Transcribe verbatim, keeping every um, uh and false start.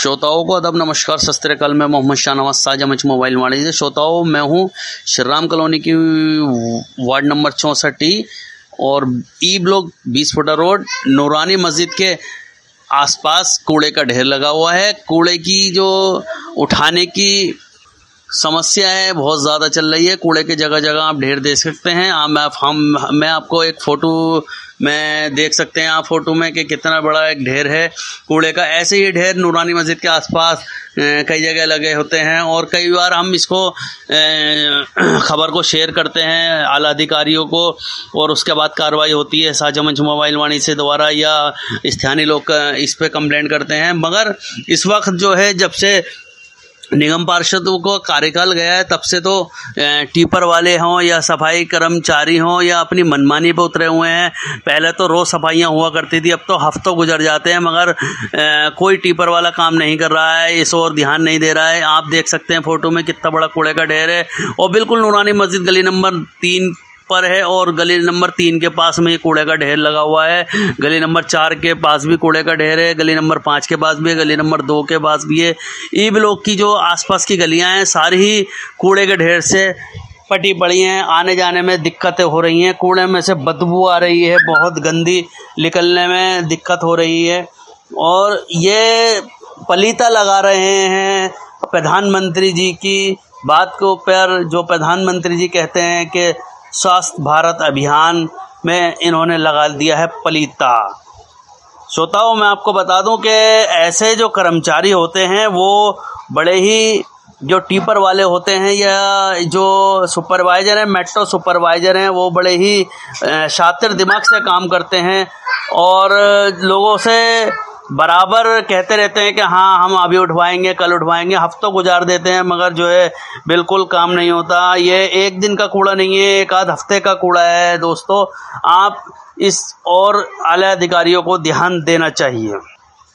श्रोताओं को अदब नमस्कार सत श्री अकाल। मैं मोहम्मद शाहनवाज साजा मच मोबाइल वाणिज्य। श्रोताओं, मैं हूं श्री राम कॉलोनी की वार्ड नंबर चौंसठ टी और ई ब्लॉक बीस फुटा रोड नूरानी मस्जिद के आसपास कूड़े का ढेर लगा हुआ है। कूड़े की जो उठाने की समस्या है बहुत ज़्यादा चल रही है। कूड़े के जगह जगह आप ढेर देख सकते हैं। आप हम मैं आपको एक फ़ोटो में देख सकते हैं आप फोटो में कि कितना बड़ा एक ढेर है कूड़े का। ऐसे ही ढेर नूरानी मस्जिद के आसपास कई जगह लगे होते हैं और कई बार हम इसको खबर को शेयर करते हैं आला अधिकारियों को और उसके बाद कार्रवाई होती है साझा मंच मोबाइल वाणी से द्वारा या स्थानीय लोग इस पे कंप्लेंट करते हैं। मगर इस वक्त जो है जब से निगम पार्षदों को कार्यकाल गया है तब से तो टीपर वाले हों या सफाई कर्मचारी हों या अपनी मनमानी पर उतरे हुए हैं। पहले तो रोज़ सफाइयां हुआ करती थी, अब तो हफ्तों गुजर जाते हैं मगर आ, कोई टीपर वाला काम नहीं कर रहा है, इस ओर ध्यान नहीं दे रहा है। आप देख सकते हैं फोटो में कितना बड़ा कूड़े का ढेर है और बिल्कुल नूरानी मस्जिद गली नंबर तीन पर है और गली नंबर तीन के पास में कूड़े का ढेर लगा हुआ है। गली नंबर चार के पास भी कूड़े का ढेर है, गली नंबर पाँच के पास भी है, गली नंबर दो के पास भी है। ई ब्लॉक की जो आसपास की गलियां हैं सारी ही कूड़े के ढेर से पटी पड़ी हैं। आने जाने में दिक्कतें हो रही हैं, कूड़े में से बदबू आ रही है, बहुत गंदी निकलने में दिक्कत हो रही है और ये पलीता लगा रहे हैं प्रधानमंत्री जी की बात के ऊपर। जो प्रधानमंत्री जी कहते हैं कि स्वास्थ्य भारत अभियान में इन्होंने लगा दिया है पलीता। श्रोताओं, मैं आपको बता दूं कि ऐसे जो कर्मचारी होते हैं वो बड़े ही जो टीपर वाले होते हैं या जो सुपरवाइज़र हैं, मेट्रो सुपरवाइज़र हैं, वो बड़े ही शातिर दिमाग से काम करते हैं और लोगों से बराबर कहते रहते हैं कि हाँ हम अभी उठवाएंगे कल उठवाएंगे, हफ्तों गुजार देते हैं मगर जो है बिल्कुल काम नहीं होता। ये एक दिन का कूड़ा नहीं है, एक आध हफ्ते का कूड़ा है। दोस्तों, आप इस और आला अधिकारियों को ध्यान देना चाहिए।